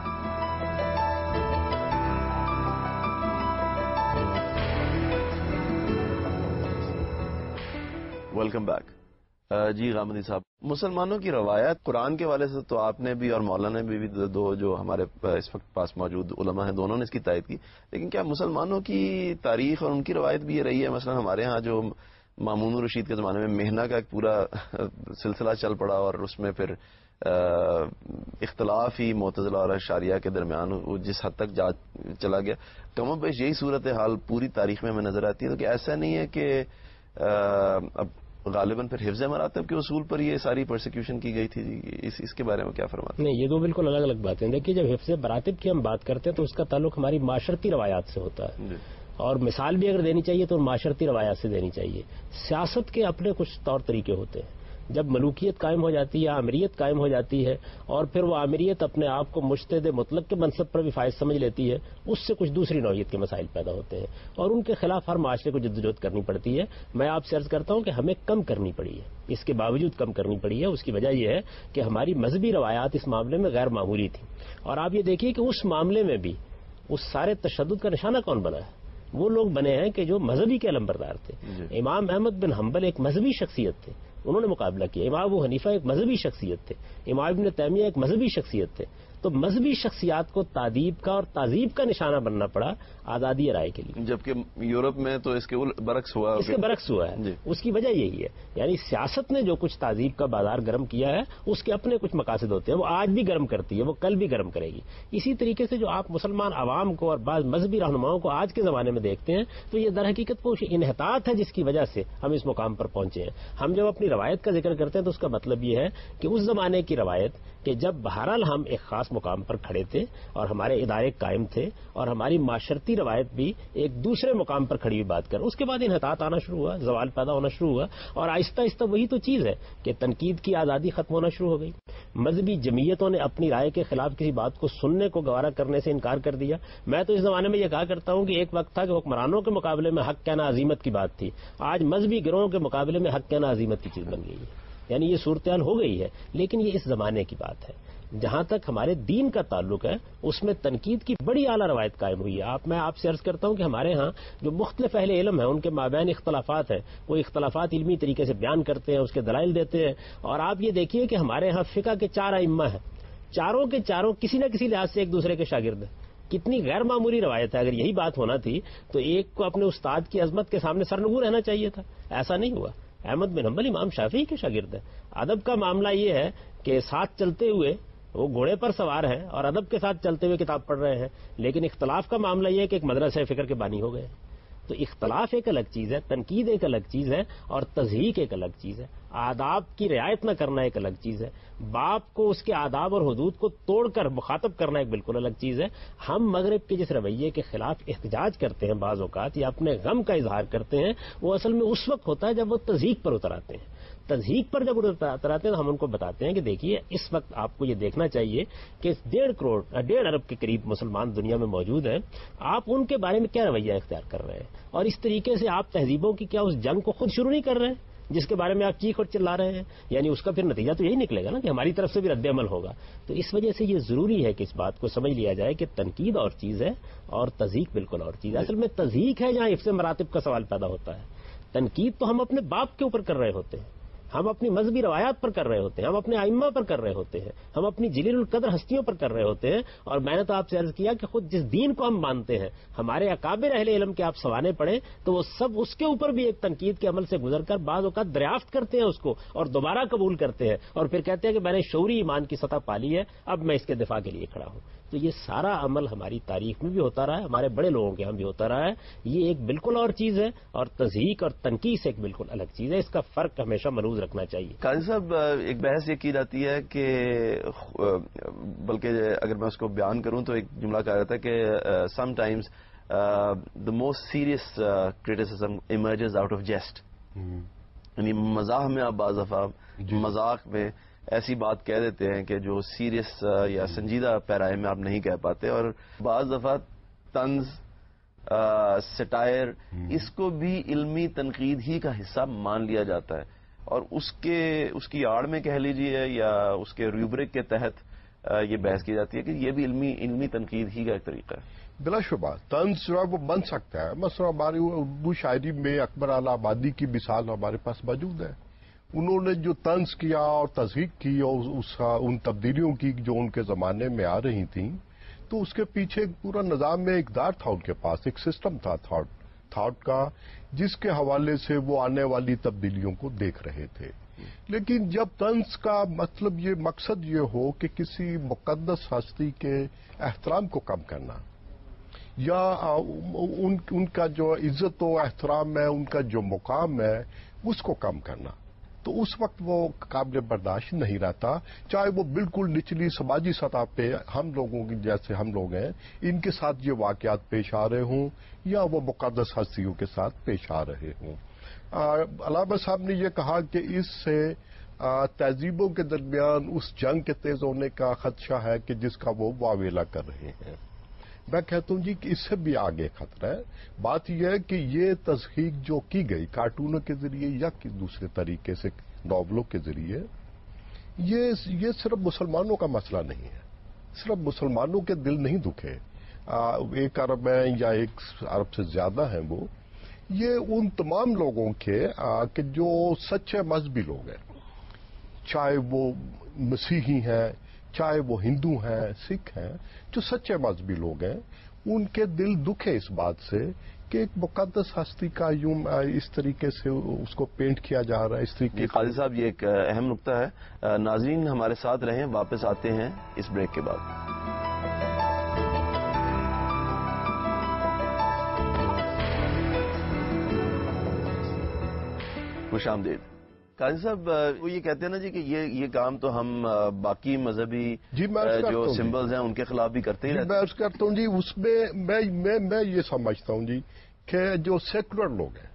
Welcome back. جی غامدی صاحب, مسلمانوں کی روایت قرآن کے والے سے تو آپ نے بھی اور مولانا نے بھی دو جو ہمارے اس وقت پاس موجود علماء ہیں دونوں نے اس کی تائید کی, لیکن کیا مسلمانوں کی تاریخ اور ان کی روایت بھی یہ رہی ہے؟ مثلا ہمارے ہاں جو مامون الرشید کے زمانے میں مہنہ کا ایک پورا سلسلہ چل پڑا اور اس میں پھر اختلاف ہی معتزلہ اور اشاریہ کے درمیان جس حد تک جا چلا گیا, کم و بیش یہی صورت حال پوری تاریخ میں ہمیں نظر آتی ہے. تو کہ ایسا نہیں ہے کہ اب غالباً پھر حفظ مراتب کے اصول پر یہ ساری پرسیکیوشن کی گئی تھی؟ اس اس کے بارے میں کیا فرماتے ہیں؟ نہیں, یہ دو بالکل الگ الگ باتیں. دیکھیے جب حفظ مراتب کی ہم بات کرتے ہیں تو اس کا تعلق ہماری معاشرتی روایات سے ہوتا ہے جی. اور مثال بھی اگر دینی چاہیے تو معاشرتی روایات سے دینی چاہیے. سیاست کے اپنے کچھ طور طریقے ہوتے ہیں. جب ملوکیت قائم ہو جاتی ہے یا آمریت قائم ہو جاتی ہے اور پھر وہ آمریت اپنے آپ کو مجتہد مطلق کے منصب پر بھی فائز سمجھ لیتی ہے، اس سے کچھ دوسری نوعیت کے مسائل پیدا ہوتے ہیں اور ان کے خلاف ہر معاشرے کو جدوجہد کرنی پڑتی ہے. میں آپ سے عرض کرتا ہوں کہ ہمیں کم کرنی پڑی ہے، اس کے باوجود کم کرنی پڑی ہے. اس کی وجہ یہ ہے کہ ہماری مذہبی روایات اس معاملے میں غیر معمولی تھیں. اور آپ یہ دیکھیے کہ اس معاملے میں بھی اس سارے تشدد کا نشانہ کون بنا ہے؟ وہ لوگ بنے ہیں کہ جو مذہبی کے علمبردار تھے. امام احمد بن حنبل ایک مذہبی شخصیت تھے، انہوں نے مقابلہ کیا. امام ابو حنیفہ ایک مذہبی شخصیت تھے. امام ابن تیمیہ ایک مذہبی شخصیت تھے. تو مذہبی شخصیات کو تعدیب کا اور تہذیب کا نشانہ بننا پڑا آزادی رائے کے لیے، جبکہ یورپ میں تو اس کے برعکس ہوا اس کے برعکس ہوا ہے. جی. اس کی وجہ یہی ہے، یعنی سیاست نے جو کچھ تہذیب کا بازار گرم کیا ہے اس کے اپنے کچھ مقاصد ہوتے ہیں. وہ آج بھی گرم کرتی ہے، وہ کل بھی گرم کرے گی. اسی طریقے سے جو آپ مسلمان عوام کو اور بعض مذہبی رہنماؤں کو آج کے زمانے میں دیکھتے ہیں تو یہ در حقیقت وہ انحطاط ہے جس کی وجہ سے ہم اس مقام پر پہنچے ہیں. ہم جب اپنی روایت کا ذکر کرتے ہیں تو اس کا مطلب یہ ہے کہ اس زمانے کی روایت کہ جب بہرحال ہم ایک خاص مقام پر کھڑے تھے اور ہمارے ادارے قائم تھے اور ہماری معاشرتی روایت بھی ایک دوسرے مقام پر کھڑی ہوئی بات کر، اس کے بعد انحطاط آنا شروع ہوا، زوال پیدا ہونا شروع ہوا اور آہستہ آہستہ وہی تو چیز ہے کہ تنقید کی آزادی ختم ہونا شروع ہو گئی. مذہبی جمعیتوں نے اپنی رائے کے خلاف کسی بات کو سننے کو گوارا کرنے سے انکار کر دیا. میں تو اس زمانے میں یہ کہا کرتا ہوں کہ ایک وقت تھا کہ حکمرانوں کے مقابلے میں حق کہنا عظیمت کی بات تھی، آج مذہبی گروہوں کے مقابلے میں حق کہنا عظیمت کی چیز بن گئی ہے. یعنی یہ صورتحال ہو گئی ہے، لیکن یہ اس زمانے کی بات ہے. جہاں تک ہمارے دین کا تعلق ہے اس میں تنقید کی بڑی اعلیٰ روایت قائم ہوئی ہے. آپ میں آپ سے عرض کرتا ہوں کہ ہمارے ہاں جو مختلف اہل علم ہیں ان کے مابین اختلافات ہیں، وہ اختلافات علمی طریقے سے بیان کرتے ہیں، اس کے دلائل دیتے ہیں. اور آپ یہ دیکھیے کہ ہمارے ہاں فقہ کے چار ائمہ ہیں، چاروں کے چاروں کسی نہ کسی لحاظ سے ایک دوسرے کے شاگرد ہیں. کتنی غیر معمولی روایت ہے. اگر یہی بات ہونا تھی تو ایک کو اپنے استاد کی عظمت کے سامنے سرنگو رہنا چاہیے تھا، ایسا نہیں ہوا. احمد بن حنبل امام شافعی کے شاگرد ہیں. ادب کا معاملہ یہ ہے کہ ساتھ چلتے ہوئے وہ گھوڑے پر سوار ہیں اور ادب کے ساتھ چلتے ہوئے کتاب پڑھ رہے ہیں، لیکن اختلاف کا معاملہ یہ ہے کہ ایک مدرسہ فکر کے بانی ہو گئے. تو اختلاف ایک الگ چیز ہے، تنقید ایک الگ چیز ہے اور تضحیق ایک الگ چیز ہے. آداب کی رعایت نہ کرنا ایک الگ چیز ہے. باپ کو اس کے آداب اور حدود کو توڑ کر مخاطب کرنا ایک بالکل الگ چیز ہے. ہم مغرب کے جس رویے کے خلاف احتجاج کرتے ہیں بعض اوقات یا اپنے غم کا اظہار کرتے ہیں، وہ اصل میں اس وقت ہوتا ہے جب وہ تضحیق پر اتر آتے ہیں. تضحیق پر جب اتر آتے ہیں تو ہم ان کو بتاتے ہیں کہ دیکھیے اس وقت آپ کو یہ دیکھنا چاہیے کہ ڈیڑھ کروڑ ڈیڑھ ارب کے قریب مسلمان دنیا میں موجود ہیں. آپ ان کے بارے میں کیا رویہ اختیار کر رہے ہیں اور اس طریقے سے آپ تہذیبوں کی کیا اس جنگ کو خود شروع نہیں کر رہے ہیں جس کے بارے میں آپ چیخ اور چلا رہے ہیں؟ یعنی اس کا پھر نتیجہ تو یہی نکلے گا نا کہ ہماری طرف سے بھی رد عمل ہوگا. تو اس وجہ سے یہ ضروری ہے کہ اس بات کو سمجھ لیا جائے کہ تنقید اور چیز ہے اور تضحیق بالکل اور چیز ہے. اصل میں تضحیق ہے جہاں حفظ مراتب کا سوال پیدا ہوتا ہے. تنقید تو ہم اپنے باپ کے اوپر کر رہے ہوتے ہیں، ہم اپنی مذہبی روایات پر کر رہے ہوتے ہیں، ہم اپنے ائمہ پر کر رہے ہوتے ہیں، ہم اپنی جلیل القدر ہستیوں پر کر رہے ہوتے ہیں. اور میں نے تو آپ سے عرض کیا کہ خود جس دین کو ہم مانتے ہیں، ہمارے اکابر اہل علم کے آپ سوانے پڑھیں تو وہ سب اس کے اوپر بھی ایک تنقید کے عمل سے گزر کر بعض اوقات دریافت کرتے ہیں اس کو اور دوبارہ قبول کرتے ہیں اور پھر کہتے ہیں کہ میں نے شعوری ایمان کی سطح پالی ہے، اب میں اس کے دفاع کے لیے کھڑا ہوں. تو یہ سارا عمل ہماری تاریخ میں بھی ہوتا رہا ہے، ہمارے بڑے لوگوں کے ہم بھی ہوتا رہا ہے. یہ ایک بالکل اور چیز ہے اور تضحیق اور تنقید سے ایک بالکل الگ چیز ہے. اس کا فرق ہمیشہ ملحوظ رکھنا چاہیے. قاضی صاحب، ایک بحث یہ کی جاتی ہے کہ بلکہ اگر میں اس کو بیان کروں تو ایک جملہ کہا جاتا ہے کہ sometimes the most serious criticism emerges out of jest. یعنی مزاح میں آپ بعض دفعہ مذاق میں ایسی بات کہہ دیتے ہیں کہ جو سیریس یا سنجیدہ پیرائے میں آپ نہیں کہہ پاتے، اور بعض دفعہ طنز سٹائر اس کو بھی علمی تنقید ہی کا حصہ مان لیا جاتا ہے اور اس کے اس کی آڑ میں کہہ لیجیے یا اس کے ریوبرک کے تحت یہ بحث کی جاتی ہے کہ یہ بھی علمی علمی تنقید ہی کا ایک طریقہ ہے. بلا شبہ طنز جو ہے وہ بن سکتا ہے. مثلا ہماری اردو شاعری میں اکبر اعلی آبادی کی مثال ہمارے پاس موجود ہے. انہوں نے جو طنز کیا اور تضحیق کی اور اس ان تبدیلیوں کی جو ان کے زمانے میں آ رہی تھیں، تو اس کے پیچھے ایک پورا نظام میں اقدار تھا، ان کے پاس ایک سسٹم تھا تھاٹ تھاٹ کا جس کے حوالے سے وہ آنے والی تبدیلیوں کو دیکھ رہے تھے. لیکن جب طنز کا مطلب یہ مقصد یہ ہو کہ کسی مقدس ہستی کے احترام کو کم کرنا یا ان, ان کا جو عزت و احترام ہے، ان کا جو مقام ہے اس کو کم کرنا، تو اس وقت وہ قابل برداشت نہیں رہتا، چاہے وہ بالکل نچلی سماجی سطح پہ ہم لوگوں کی جیسے ہم لوگ ہیں ان کے ساتھ یہ واقعات پیش آ رہے ہوں یا وہ مقدس ہستیوں کے ساتھ پیش آ رہے ہوں. علامہ صاحب نے یہ کہا کہ اس سے तहजीबों के दरमियान उस जंग के तेज होने का खदशा है कि जिसका वो वावेला कर रहे हैं। मैं कहता हूं जी कि इससे भी आगे खतरा है। बात यह है कि ये तस्हीक जो की गई कार्टूनों के जरिए या कि दूसरे तरीके से नॉवलों के जरिए, ये ये सिर्फ मुसलमानों का मसला नहीं है, सिर्फ मुसलमानों के दिल नहीं दुखे, आ, एक अरब है या एक अरब से ज्यादा हैं वो, ये उन तमाम लोगों के आ, कि जो सच्चे मजहबी लोग हैं, चाहे वो मसीही हैं, चाहे वो हिंदू हैं, सिख हैं, जो सच्चे मजहबी लोग हैं, उनके दिल दुखे इस बात से कि एक मुकद्दस हस्ती का यूं इस तरीके से उसको पेंट किया जा रहा है। इस तरीके काजी साहब, ये एक अहम नुक्ता है। नाज़रीन हमारे साथ रहें, वापस आते हैं इस ब्रेक के बाद। खुश आमदीद। काजी साहब, वो ये कहते हैं ना जी कि ये ये काम तो हम बाकी मजहबी जो सिंबल्स हैं उनके खिलाफ भी करते ही रहते हैं। मैं करता हूँ जी, उसमें मैं मैं मैं ये समझता हूँ जी कि जो सेकुलर लोग हैं,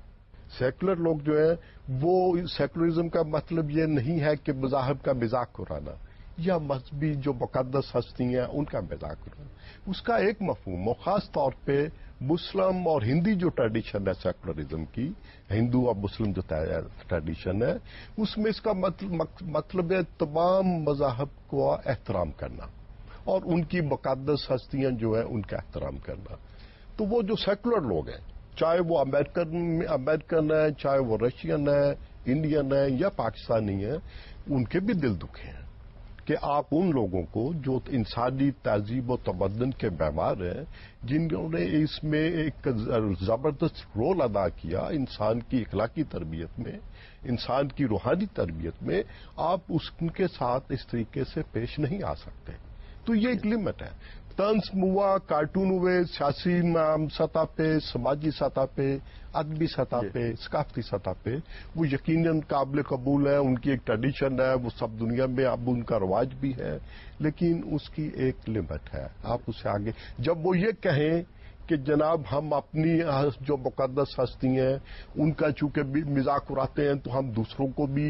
सेकुलर लोग जो है वो सेकुलरिज्म का मतलब ये नहीं है कि मज़ाहब का मजाक उड़ाना या मजहबी जो मुकद्दस हस्ती हैं उनका मजाक उड़ाना, उसका एक मफहूम, और खास तौर पे मुस्लिम और हिंदी जो ट्रेडिशन है सेकुलरिज्म की, हिंदू और मुस्लिम जो ट्रेडिशन है, उसमें इसका मतलब मतलब है तमाम मज़ाहब को एहतराम करना और उनकी मुकद्दस हस्तियां जो है उनका एहतराम करना। तो वो जो सेकुलर लोग हैं, चाहे वो अमेरिकन अमेरिकन है, चाहे वो रशियन है, इंडियन है या पाकिस्तानी है, उनके भी दिल दुखे हैं कि आप उन लोगों को जो इंसानी तहजीब और तमद्दुन के बीमार हैं, जिन्होंने इसमें एक जबरदस्त रोल अदा किया इंसान की इखलाकी तरबियत में, इंसान की रूहानी तरबियत में, आप उनके साथ इस तरीके से पेश नहीं आ सकते। तो ये एक लिमिट है। तंज मुआ, कार्टून हुए, सियासी सतह पे, समाजी सतह पे, अदबी सतह पे, सकाफती सतह पे, वो यकीनन काबिल कबूल है, उनकी एक ट्रेडिशन है, वो सब दुनिया में अब उनका रवाज भी है, लेकिन उसकी एक लिमिट है। आप उससे आगे जब वो ये कहें कि जनाब हम अपनी जो मुकद्दस हस्ती हैं उनका चूंकि मजाक उड़ाते हैं तो हम दूसरों को भी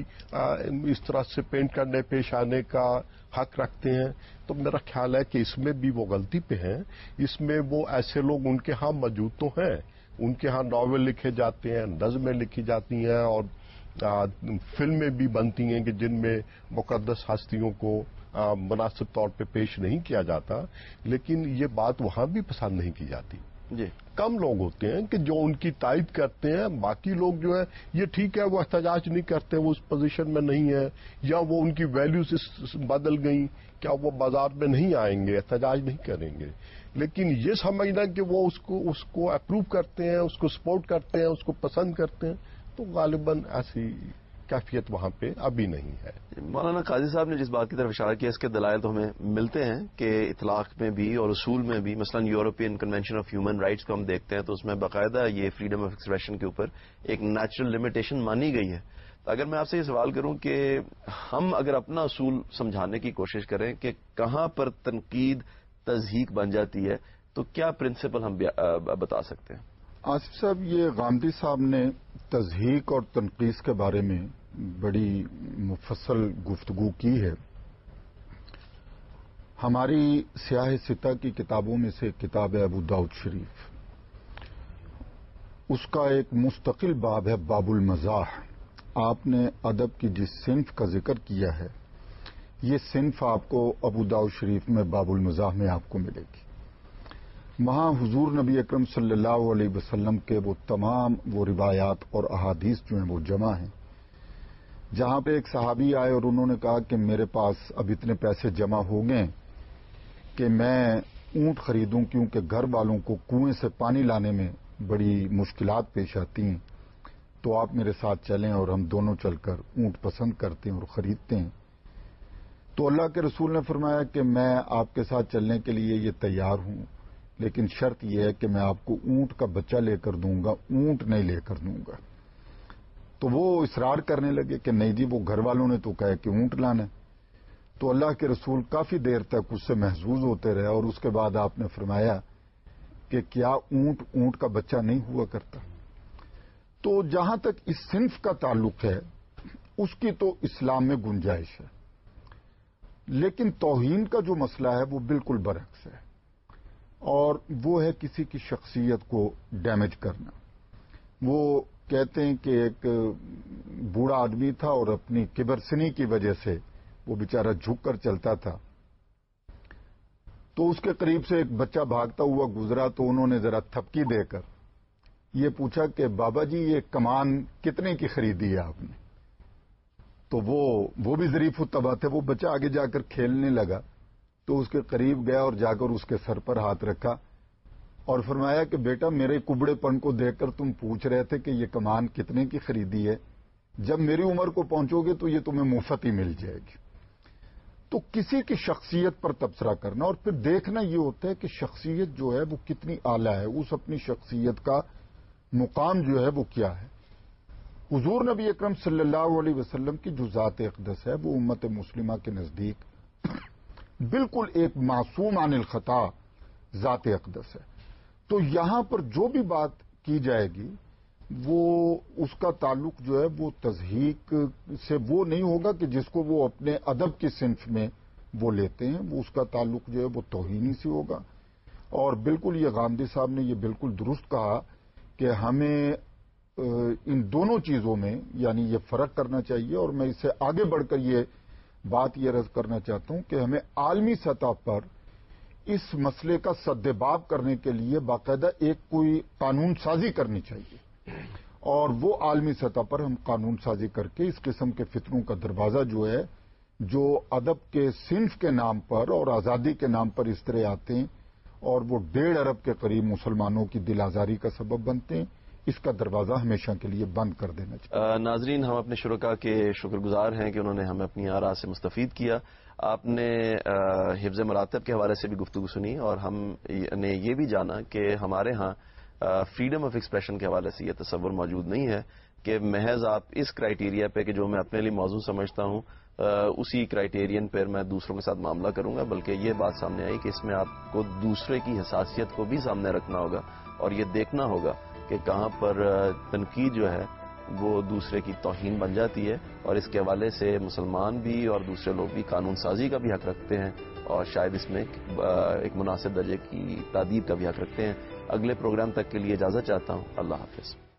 इस तरह से पेंट करने पेश आने का हक रखते हैं, तो मेरा ख्याल है कि इसमें भी वो गलती पे हैं। इसमें वो ऐसे लोग उनके यहाँ मौजूद तो हैं, उनके यहाँ नॉवेल लिखे जाते हैं, नज़में लिखी जाती हैं और आ, फिल्में भी बनती हैं कि जिनमें मुकद्दस हस्तियों को मुनासिब तौर पे पेश नहीं किया जाता, लेकिन ये बात वहां भी पसंद नहीं की जाती। जी। कम लोग होते हैं कि जो उनकी तायद करते हैं, बाकी लोग जो है ये ठीक है वो एहतजाज नहीं करते, वो उस पोजीशन में नहीं है, या वो उनकी वैल्यूज बदल गई, क्या वो बाजार में नहीं आएंगे, एहतजाज नहीं करेंगे। लेकिन ये समझना कि वो उसको उसको अप्रूव करते हैं, उसको सपोर्ट करते हैं, उसको पसंद करते हैं, तो गालिबन ऐसी कैफियत वहां पे अभी नहीं है। मौलाना काजी साहब ने जिस बात की तरफ इशारा किया, इसके दलाइल तो हमें मिलते हैं कि इतलाक में भी और उसूल में भी, मसलन European convention of human rights को हम देखते हैं तो उसमें बाकायदा ये फ्रीडम ऑफ एक्सप्रेशन के ऊपर एक नेचुरल लिमिटेशन मानी गई है। तो अगर मैं आपसे ये सवाल करूं कि हम अगर अपना उसूल समझाने की कोशिश करें कि कहां पर तनकीद तज़हीक बन जाती है, तो क्या प्रिंसिपल हम बता सकते हैं? आसिफ साहब, ये गांधी साहब ने तज़हीक और तनकीस के बारे में बड़ी मुफस्सल गुफ्तगू की है। हमारी सियाह सिता की किताबों में से किताब है अबू दाऊद शरीफ, उसका एक मुस्तकिल बाब है बाबुल मज़ाह। आपने अदब की जिस सिन्फ का जिक्र किया है, ये सिन्फ आपको अबू दाऊद शरीफ में बाबुल मज़ाह में आपको मिलेगी। वहां हुजूर नबी अकरम सल्लल्लाहु अलैहि वसल्लम के वो तमाम वो रिवायात और अहादीस जो हैं वो जमा हैं, जहां पे एक सहाबी आए और उन्होंने कहा कि मेरे पास अब इतने पैसे जमा हो गए कि मैं ऊंट खरीदूं, क्योंकि घर वालों को कुएं से पानी लाने में बड़ी मुश्किलात पेश आती हैं, तो आप मेरे साथ चलें और हम दोनों चलकर ऊंट पसंद करते हैं और खरीदते हैं। तो अल्लाह के रसूल ने फरमाया कि मैं आपके साथ चलने के लिए ये तैयार हूं, लेकिन शर्त यह है कि मैं आपको ऊंट का बच्चा लेकर दूंगा, ऊंट नहीं लेकर दूंगा। तो वो इसरार करने लगे कि नहीं जी, वो घर वालों ने तो कहा कि ऊंट लाना है। तो अल्लाह के रसूल काफी देर तक उससे महजूज होते रहे और उसके बाद आपने फरमाया कि क्या ऊंट ऊंट का बच्चा नहीं हुआ करता। तो जहां तक इस सिन्फ का ताल्लुक है, اس کی تو اسلام میں گنجائش ہے، لیکن توہین کا جو مسئلہ ہے وہ بالکل برعکس ہے، اور وہ ہے کسی کی شخصیت کو ڈیمیج کرنا۔ وہ کہتے ہیں کہ ایک بوڑھا آدمی تھا اور اپنی کبرسنی کی وجہ سے وہ بیچارہ جھک کر چلتا تھا، تو اس کے قریب سے ایک بچہ بھاگتا ہوا گزرا تو انہوں نے ذرا تھپکی دے کر یہ پوچھا کہ بابا جی یہ کمان کتنے کی خریدی ہے آپ نے؟ تو وہ وہ بھی ظریف الطبع تھے، وہ بچہ آگے جا کر کھیلنے لگا تو اس کے قریب گیا اور جا کر اس کے سر پر ہاتھ رکھا اور فرمایا کہ بیٹا میرے کبڑے پن کو دیکھ کر تم پوچھ رہے تھے کہ یہ کمان کتنے کی خریدی ہے، جب میری عمر کو پہنچو گے تو یہ تمہیں مفت ہی مل جائے گی۔ تو کسی کی شخصیت پر تبصرہ کرنا اور پھر دیکھنا یہ ہوتا ہے کہ شخصیت جو ہے وہ کتنی اعلیٰ ہے، اس اپنی شخصیت کا مقام جو ہے وہ کیا ہے۔ حضور نبی اکرم صلی اللہ علیہ وسلم کی جو ذات اقدس ہے وہ امت مسلمہ کے نزدیک بالکل ایک معصوم عن الخطا ذات اقدس ہے، تو یہاں پر جو بھی بات کی جائے گی وہ اس کا تعلق جو ہے وہ تضحیق سے وہ نہیں ہوگا کہ جس کو وہ اپنے ادب کی صنف میں وہ لیتے ہیں، وہ اس کا تعلق جو ہے وہ توہینی سے ہوگا۔ اور بالکل یہ غامدی صاحب نے یہ بالکل درست کہا کہ ہمیں ان دونوں چیزوں میں یعنی یہ فرق کرنا چاہیے، اور میں اس سے آگے بڑھ کر یہ بات یہ رد کرنا چاہتا ہوں کہ ہمیں عالمی سطح پر اس مسئلے کا سدباب کرنے کے لیے باقاعدہ ایک کوئی قانون سازی کرنی چاہیے، اور وہ عالمی سطح پر ہم قانون سازی کر کے اس قسم کے فتنوں کا دروازہ جو ہے جو ادب کے صنف کے نام پر اور آزادی کے نام پر اس طرح آتے ہیں اور وہ ڈیڑھ ارب کے قریب مسلمانوں کی دل آزاری کا سبب بنتے ہیں، اس کا دروازہ ہمیشہ کے لیے بند کر دینا چاہیے۔ ناظرین، ہم اپنے شرکاء کے شکر گزار ہیں کہ انہوں نے ہمیں اپنی آراء سے مستفید کیا۔ آپ نے حفظ مراتب کے حوالے سے بھی گفتگو سنی، اور ہم نے یہ بھی جانا کہ ہمارے ہاں فریڈم آف ایکسپریشن کے حوالے سے یہ تصور موجود نہیں ہے کہ محض آپ اس کرائیٹیریا پہ کہ جو میں اپنے لیے موضوع سمجھتا ہوں اسی کرائیٹیرین پر میں دوسروں کے ساتھ معاملہ کروں گا، بلکہ یہ بات سامنے آئی کہ اس میں آپ کو دوسرے کی حساسیت کو بھی سامنے رکھنا ہوگا اور یہ دیکھنا ہوگا کہ کہاں پر تنقید جو ہے وہ دوسرے کی توہین بن جاتی ہے، اور اس کے حوالے سے مسلمان بھی اور دوسرے لوگ بھی قانون سازی کا بھی حق رکھتے ہیں، اور شاید اس میں ایک مناسب درجے کی تادیب کا بھی حق رکھتے ہیں۔ اگلے پروگرام تک کے لیے اجازت چاہتا ہوں۔ اللہ حافظ۔